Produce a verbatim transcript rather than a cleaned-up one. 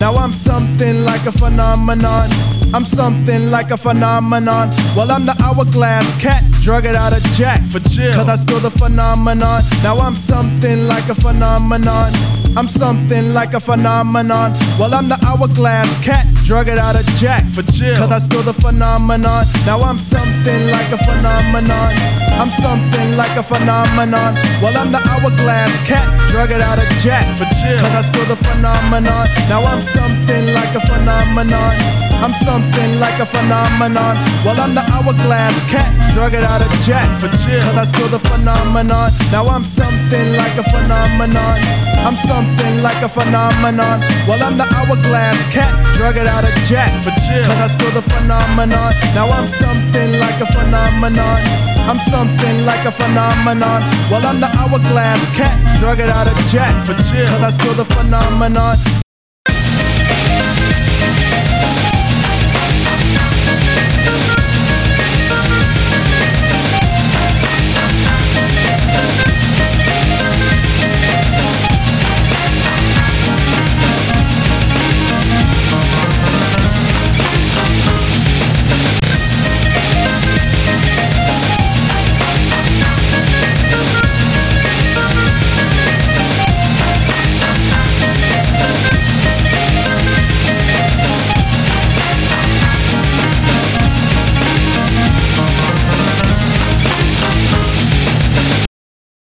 Now I'm something like a phenomenon. I'm something like a phenomenon. Well, I'm the hourglass cat, drug it out of Jack for chill, cause I spill the phenomenon. Now I'm something like a phenomenon. I'm something like a phenomenon. Well, I'm the hourglass cat, drug it out of Jack for chill, cause I spill the phenomenon. Now I'm something like a phenomenon. I'm something like a phenomenon. Well, I'm the hourglass cat, drug it out of Jack for chill, cause I spill the phenomenon. Now I'm something like a phenomenon. I'm something like a phenomenon. Well, I'm the hourglass cat, drug it out of Jack for chill, cause I spill the phenomenon. Now I'm something like a phenomenon. I'm something like a phenomenon. Well, I'm the hourglass cat, drug it out of Jack for chill, cause I spill the phenomenon. Now I'm something like a phenomenon. I'm something like a phenomenon. Well, I'm the hourglass cat, drug it out of Jack for chill, cause I spill the phenomenon.